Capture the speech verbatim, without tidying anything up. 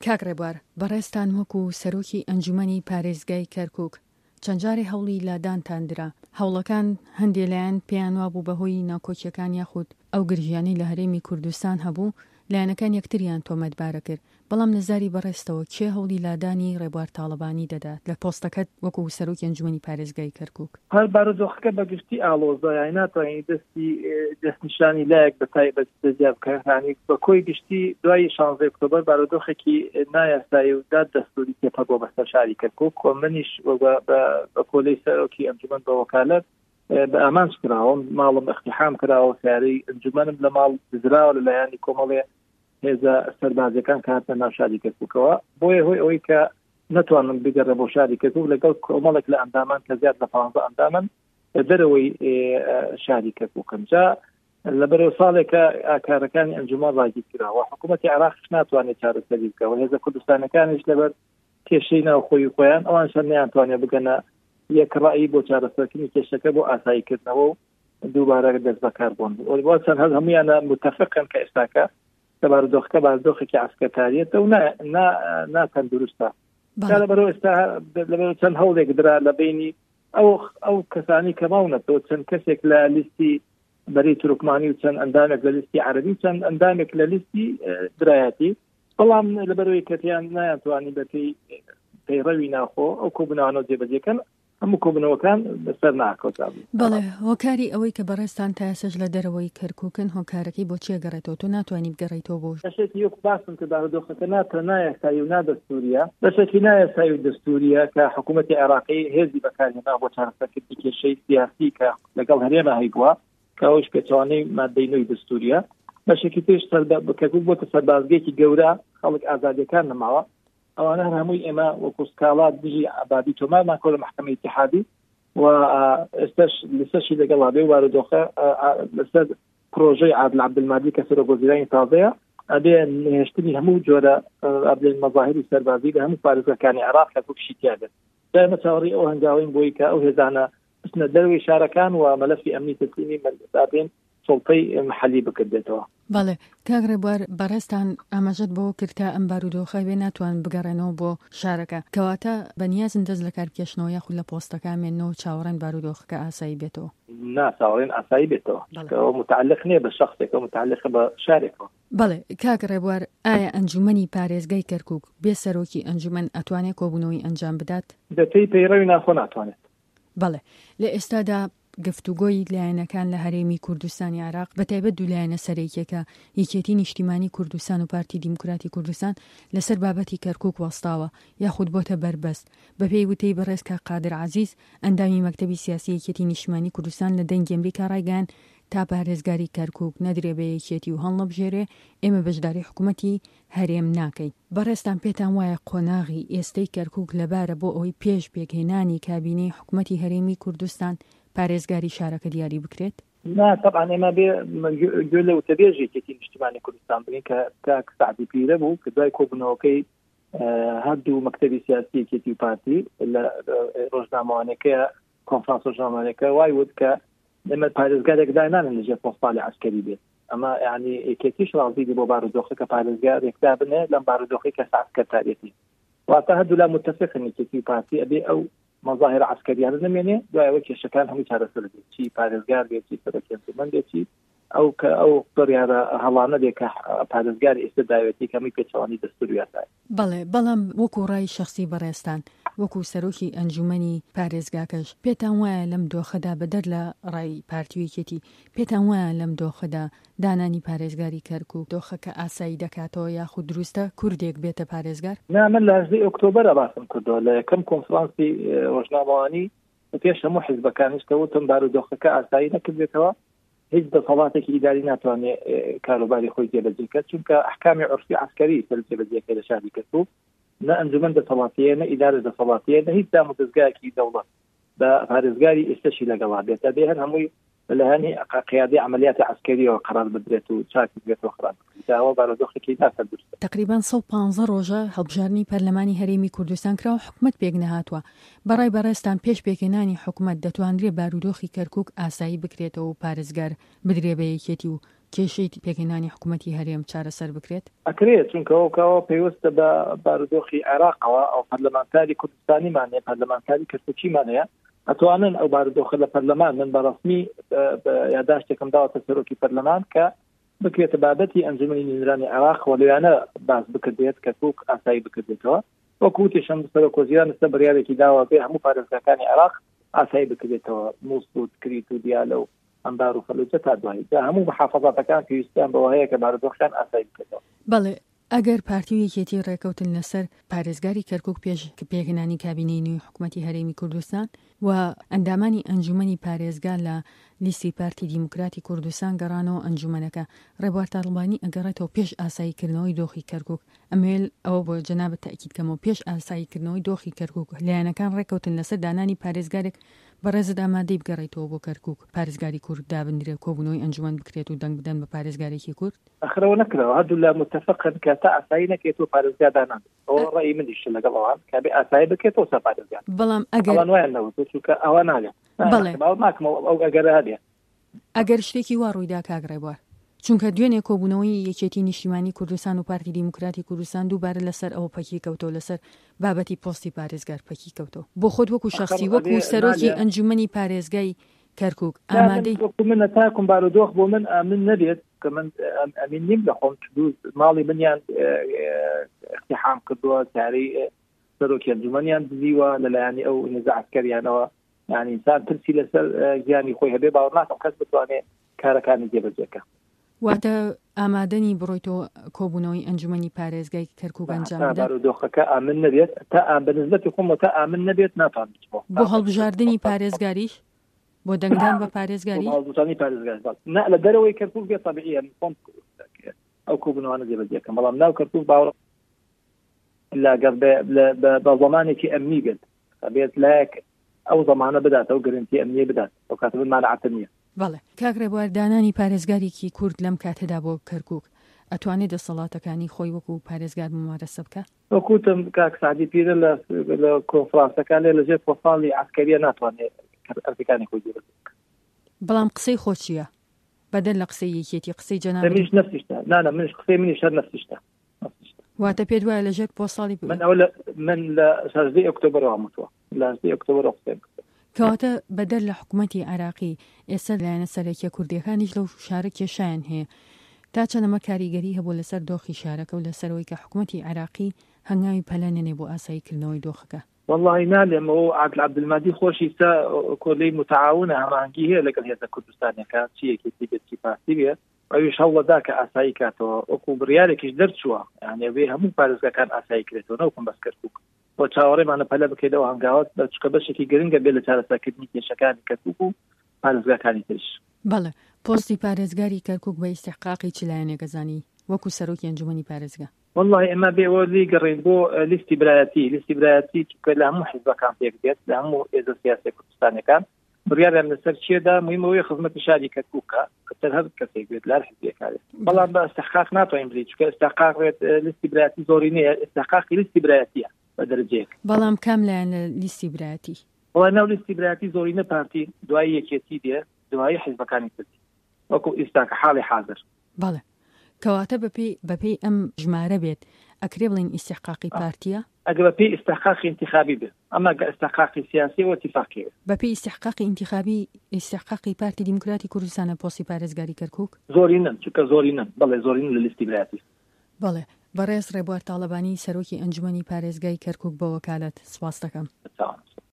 کاک ڕێبوار بەڕێستان وەکو سەرۆکی ئەنجومەنی پارێزگای کەرکووک چەند جارێ هەوڵی لادانتاندرا هەوڵەکان هەندێک لایەن پێیان وابوو بەهۆی ناکۆکیەکان یاخود ئەو گرژیانەی لە هەرێمی کوردستان هەبوو لایەنەکان یەکتریان تۆمەتبارە کرد بەڵام نزاری بەڕێستەوە کێ هەوڵی لادانی ڕێبوار تاڵەبانی دەدات لە پۆستەکەت وەکو سەرۆکی ئەنجومەنی پارێزگای کەرکووک هەر بارودۆخەکە بەگشتی ئاڵۆزە یان ناتوانین دەستی دەستنیشانی لایەک بە تایبەت دەستیاب بکەرانی بە کۆی گشتی دوای شانزەی ئۆکتۆبەر بارودۆخێکی نایاسایی و داد دەستوری تێپەڕۆ بەسەر شاری کەرکووک کۆ منیش بە کۆلەی سەرۆکی ئەنجومەن بە وەکالەت بە ئامانج کراوە ماڵم اختیحام کراوە سیارەی ئەنجومەنم لە ماڵ دزراوە لەلایەنی کۆمەڵێ هێزە سەربازەکان کاتە ناو شاری کەرکووکەوە بۆیە هۆی ئەوەی کە نتوانم بگەڕێ بۆ شاری کەرکووک لەگەڵ کۆمەڵێک لە ئەندامان کە زیاد لە پانزە ئەندامن دەرەوەی شاری کەرکووکم جا لەبەرەوە ساڵێکە ئاکارەکانی ئەنجومەن ڕاگیر کراوە حکوومەتی عێراقیش ناتوانێت چارەسەری بکەوە هێزە کوردستانەکانیش لەبەر کێشەی ناوخۆی خۆیان ئەوانشان نەیانتوانێت بگەنە یەک ڕایی بۆ چارەسەرکردنی کێشەکە بۆ ئاساییکردنەوە و دووبارە دەست بەکار بوون بۆ چەند هەز هەمویانە متفقن کە ئێستاکە کە بارودۆخەکە بارودۆخێکی عسکەتاریەتە و ناتەندروستە لەبەرەوە ئێستا لەبەرەوە چەند هەوڵێک درا لە بینی ئەو ئەو کەسانی کە ماونەتەوە چەند کەسێک لە لیستی بەری تورکمانی و چەند ئەندامێک لە لیستی عەرەبی و چەند ئەندامێک لە لیستی درایەتی بەڵام لەبەرەوەی کەتیان نایانتوانی بەپێی پەیڕەوی ناخۆ ئەو کۆبوونەوانە جێبەجێکەن هەموو کۆبوونەوەکان بەسەر ناکەوتابوو بەڵێ هۆکاری ئەوەی کە بەڕێستان تاسەش لە دەرەوەی کەرکووکن هۆکارەکەی بۆ چێ گەڕێتەوە تۆ ناتوانانی بگەڕێتەوە بۆ بەشێکی یەک باسم کە بارودۆخەکە ناتە نایاسایی و نادەستوریە بەشێکی نایاسایی و دەستوریە کە حکوومەتی عێراقی هێزی بەکارهێنا بۆ چارەسەرکردنی کێشەی سیاسی کە لەگەڵ هەرێمە هەیبووە کە ئەوش پێچوانەی مادەی نوێی دەستوریە بەشێکی تێش کەرکووک بۆتە سەربازگێکی گەورە خەڵک ئازادیەکان نەماوە ئەوانە هەمووی ئێمە وەکو سکاڵات دژی ئابادی تۆمارمان کۆ لە محکەمەی ئیتیحادی و ئێستاش لەسەرشی لەگەڵ ئابێ بارودۆخە لەسەر پرۆژەی عادل عەبدولمادی کە سەرۆکوەزیرانی تازەیە ئەبێ نهێشتنی هەموو جۆرە ئەبلێن مەظاهری سەربازی لە هەموو پارێزگاکانی عێراق کەرکووکشی تیاگەن دائمە چاوەڕی ئەو هەنگاوین بۆی کە ئەو هێزانە بچنە دەروی شارەکان و مەلەفی ئەمنی تسلیمی دابێن سڵتەی محەلی بکردێتەوە. بەڵێ کاک ڕێبوار بەڕێستان ئاماژەت بۆ کردتا ئەم بارودۆخە بێ ناتوان بگەڕێنەوە بۆ شارەکە کەواتە بەنیازن دەست لە کارکێشنەوە یاخود لە پۆستەکان مێنەوە چاوەڕێن بارودۆخەکە ئاسایی بێتەوە نا چاوەڕێن ئاسایی بێتەوە ئەوە متعلق نییە بە شەخصێکە متعلق بە شارێکەوە. بەڵێ کاک ڕێبوار ئایا ئەنجومەنی پارێزگای کەرکووک بێ سەرۆکی ئەنجومەن ئەتوانێت کۆبوونەوەی ئەنجام بدات دەتەی پەیڕەوی ناخۆ ناتوانێت. بەڵێ لە ئێستادا گفتوگۆی لایەنەکان لە هەرێمی کوردستانی عێراق بەتایبەت دوو لایەنە سەرەکیەکە یەکێتی نیشتیمانی کوردستان و پارتی دیموکراتی کوردستان لەسەر بابەتی کەرکووک وەستاوە یاخود بۆتە بەربەست بەپێی وتەی بەڕێز کاک قادر عەزیز ئەندامی مەکتەبی سیاسی یەکێتی نیشتیمانی کوردستان لە دەنگی ئەمریکا ڕایگەیاند تا پارێزگاری کەرکووک نەدرێ بە یەکێتی و هەڵنەبژێرێ ئێمە بەشداری حکوومەتی هەرێم ناکەین. بەڕێستان پێتان وایە قۆناغی ئێستەی کەرکووک لەبارە بۆ ئەوەی پێش پێکهێنانی کابینەی حکوومەتی هەرێمی کوردستان پارێزگاری شارەکە دیاری بکرێت؟ نا طبعا ئێمە بێ گوێ لە وتەبێژێکێتی نیشتیمانی کوردستان بنین کە کاک سعدی پیرە بوو کە دوای کۆبوونەوەکەی هەردوو مەکتەبی سیاسی یەکێتی و پارتی لە ڕۆژنامەوانەکەی کۆنفرانس ڕۆژنامەوانەکە وای وت کە ئێمە پارێزگارێک دانانن لەژێر پۆستاڵی عەسکەری بێت ئەمە یعنی یەکێتیش ڕازی بۆ بارودۆخە کە پارێزگارێکدا بنێ لەم بارودۆخەی کە عەسکەرتاریەتی واتە هەردوو لا متفقن یەکێتی و پارتی ئەبێ ئەو مظاهر عسکریانە نمێنێ دوایەوە کێشەکان هەمووی چارەسەر بێت چی پارێزگار بێت چی سەرۆکی ئەنجومەن بێت چی ئەو کە ئەو قڕیارە هەڵانە بێت کە پارێزگاری ئێستا داوێتی کەمی پێچەوانی دەستوریاتای. بەڵێ بەڵام وەکو ڕای شەخصی بەڕێستان وەکو سەرۆکی ئەنجومەنی پارێزگاکەش پێتان وایە لەم دۆخەدا بەدەر لە ڕای پارتیویەکێتی پێتان وایە لەم دۆخەدا دانانی پارێزگاری کەرکووک دۆخەکە ئاسایی دەکاتەوە یاخود دروستە کوردێک بێتە پارێزگار؟ نا من لە هەژدەی ئۆکتۆبەرە باسم کردەوە لە یەکەم کۆنفرانسی ڕۆژنامەوانی پێش هەموو حیزبەکانیش کەوتم بارودۆخەکە ئاسایی نەکردێتەوە هیچ دەسەڵاتێکی ئیداری ناتوانێت کاروباری خۆی جێبەجێکرد چونکە ئەحکامی عورفی عسکەری سەر جێبەجێکرد لە شاری کەرکووک نە ئەنجومەن دەسەڵاتیە نە ئیدارە دەسەڵاتیە نە هیچ دام و دەستگایەکی دەوڵەت بە پارێزگاری ئێستاشی لەگەڵا بێتە بێ هەر هەمووی لەهانی قیادی عملیات عسکریەوە قرار بدرێت و چاک بێتەوە خراپ داوە بارودۆخێکی ناکردوستە. تقریبان سەد و پانزە ڕۆژە هەڵبژارنی پەرلەمانی هەرێمی کوردستان کراوە حکوومەت پێک نەهاتووە. بەڕای بەڕێستان پێش پێکهێنانی حکوومەت دەتوانرێت بارودۆخی کەرکووک ئاسایی بکرێتەوە و پارێزگار بدرێ بە یەکێتی و کێشەی پێکهێنانی حکوومەتی هەرێم چارەسەر بکرێت؟ ئەکرێت چونکە ئەوکەوە پێویستە بە بارودۆخی عێراقەوە ئەو پەرلەمانتاری کوردستانیمانەیە پەرلەمانتاری کەرکووکیمانەیە ئەتوانن ئەو بارودۆخە لە پەرلەمان من بەڕەسمی یادداشتێکم داوەتە سەرۆکی پەرلەمان کە بکرێتە بابەتی ئەنجومەنی نوێنەرانی عێراق و لەوانە باس بکردێت کەرکووک ئاسایی بکردێتەوە وەکو وتیشم سەرۆک وەزیران سە بڕیارێکی داوە بێ هەموو پارێزگاکانی عێراق ئاسایی بکردێتەوە مووسڵ کریت و دیالە و ئەمبار و فەلوجە تا دوایی جا هەموو محافەزاتەکان پێویستیان بەوە هەیە کە بارودۆخیان ئاسایی بکرێتەوە. بەڵێ ئەگەر پارتی و یەکێتی ڕێکەوتن لەسەر پارێزگاری کەرکووک پێش پێکهێنانی کابینەی نوێی حکوومەتی هەرێمی کوردستان و ئەندامانی ئەنجومەنی پارێزگا لە لیستی پارتی دیموکراتی کوردستان گەڕانەوە ئەنجومەنەکە ڕێبوار تاڵبانی ئەگەڕێتەوە پێش ئاساییکردنەوەی دۆخی کەرکووک. ئەمێل ئەوە بۆ جەنابەت تاکیدکەمەوە پێش ئاساییکردنەوەی دۆخی کەرکووک لایەنەکان ڕێکەوتن لەسەر دانانی پارێزگارێک بەڕێزت ئامادەی بگەڕێتەوە بۆ کەرکووک پارێزگاری کورد دابنرێ کۆبوونەوەی ئەنجومەن بکرێت و دەنگ بدەن بە پارێزگارێکی کورد. ئەخرەوە نەکرەوە هەردوو لە متفقن کە تا ئاسایی نەکێتەوە پارێزگا دانان ئەوە ڕێی منیش لەگەڵەوان کە بێ ئاسایی بکێتەوە سە پارێزگا. بەڵام ئەگەر چونکە ئەوە ناگێت ئەو ئەگەرە هەبێ ئەگەر شتێکی وا ڕوویدا کاک ڕێبوار چونکە دوێنێ کۆبوونەوەی یەکێتی نیشتیمانی کوردستان و پارتی دیموکراتی کوردستان دووبارە لەسەر ئەوە پەکی کەوتەوە لەسەر بابەتی پۆستی پارێزگار پەکی کەوتەوە بۆ خۆت وەکو شخصی وەکو سەرۆکی ئەنجومەنی پارێزگای کەرکووک ئامادەی منە تاکم بارودۆخ بۆ من ئامن نەبێت کە من ئەمین نیم لە خۆم ماڵی منیان اقتحام کردووە چارەی سەرۆکی ئەنجومەنیان دزیوە لەلایەنی ئەو نێزە عەسکەریانەوە یعنی ئینسان ترسی لەسەر گیانی خۆی هەبێ باوەڕ ناکەم کەس بتوانێت کارەکانی جێبەجێکە. واتە ئامادەنی بڕۆیتەوە کۆبوونەوەی ئەنجومەنی پارێزگای کەرکووک ئەنجام بدات بارودۆخەکە ئامن نەبێت تا بەنسبەتی خۆمەوە تا ئامن نەبێت ناتوان بۆ هەڵبژاردننی پارێزگاریش بۆ دەنگدان بە پارێزگاری هەڵبژاردننی پارێزگاری لە دەرەوەی کەرکووک بێت تەبیعیە ئەو کۆبوونەوەانە جێبەجێکەم بەڵام ناو کەرکووک باوەڕ لاگەر بە زەمانێکی ئەمنی بێت بێت لایەک ئەو زەمانە بدات ئەو گرنتی ئەمنیە بدات ئەو کاتە مانعەتە نییە. بەڵێ کاک ڕێبوار دانانی پارێزگارێکی کورد لەم کاتەدا بۆ کەرکووک ئەتوانێت دەسەڵاتەکانی خۆی وەکو پارێزگار ممارەسە بکە؟ وەکوتم کاک سعدی پیرە لە کۆنفرانسەکان لێ لەژێر پۆساڵی عەسکەریە ناتوانێت ئەرکەکانی خۆی جێبەجێ بکات. بەڵام قسەی خۆ چییە؟ بەدەل لە قسەی یەکێتی قسەی جەناب منیش نەفسیشتە نانە منیش قسەی منیش هەر نەفسیشتە. واتە پێت وایە لەژێر پۆساڵی من ئەو من لە شەژدەی ئۆکتۆبەرەوە هەمووتووە لە شەژدەی ئۆکتۆبەر قسەیم کەواتە بەدەر لە حکوومەتی عێراقی ئێستا لایەنە سەرەکیە کوردیەکانیش لەو شارە کێشایان هەیە تا چەندەمە کاریگەری هەبوو لەسەر دۆخی شارەکە و لەسەرەوەی کە حکوومەتی عێراقی هەنگاوی پەلەنێنێ بۆ ئاساییکردنەوەی دۆخەکە. والله نالێم ئەو عادل عەبدولمادی خۆشی سا کۆلەی متعاونە هەماهەنگی هەیە لەگەڵ هێزە کوردستانیەکە چیەکی بێتی پارتی بێت ئەویش هەوڵەدا کە ئاسایی کاتەوە وەکو بڕیارێکیش دەرچووە یعنی بێ هەموو پارێزگاکان ئاسایی کرێتەوە نەوەکم بەس کەرکووک بۆ چاوەڕێمانە پەلە بکەیتەوە هەنگاوات چکە بەشێکی گرنگە بێ لە چارەسەرکردنی کێشەکانی کەرکووک و پارێزگاکانی ترش. بەڵێ پۆستی پارێزگاری کەرکووک بە ئیستحقاقی چ لایەنێکە زانی وەکو سەرۆکی ئەنجومەنی پارێزگا؟ والله ئێمە بێەوە لی گەڕین بۆ لیستی برایەتی لیستی برایەتی چکە لە هەموو حیزبەکان پێک دێت لە هەموو ئێزە سیاسی کوردستانەکان بڕیاریان لەسەر چێدا مهمەوەی خزمەتی شاری کەرکووکە کەتەر هەر کەسێک بێت لە هەر حیزبێکارێت بەڵام بە ئیستحقاق ناتوانین بڵین چکە ئیستحقاق لیستی برایەتی زۆری نییە ئیستحقاقی لیستی برایەتیە بە دەرەجەیەک. بەڵام کام لایەن لە لیستی برایەتی؟ وڵای ناو لیستی برایەتی زۆرینە پارتی دوای یەکێتی دێ دوای حیزبەکانی تر وەکو ئێستاکە حاڵی حاضر. بەڵێ کەواتە بەپێی بەپێی ئەم ژمارە بێت ئەکرێ بڵین ئیستحقاقی پارتیە؟ ئەگە بەپێی ئیستحقاقی انتخابی بێت ئەمە ئیستحقاقی سیاسی و اتفاقی بەپێی ئیستحقاقی انتخابی ئیستحقاقی پارتی دیموکراتی کوردستانە پۆستی پارێزگاری کەرکووک زۆرینن چونکە زۆرینن بەڵێ زۆرین لە لیستی برایەتی. بەڵێ بەڕێز ڕێبوار تاڵەبانی سەرۆکی ئەنجومەنی پارێزگای کەرکووک بە وەکالەت سپاس دەکەم.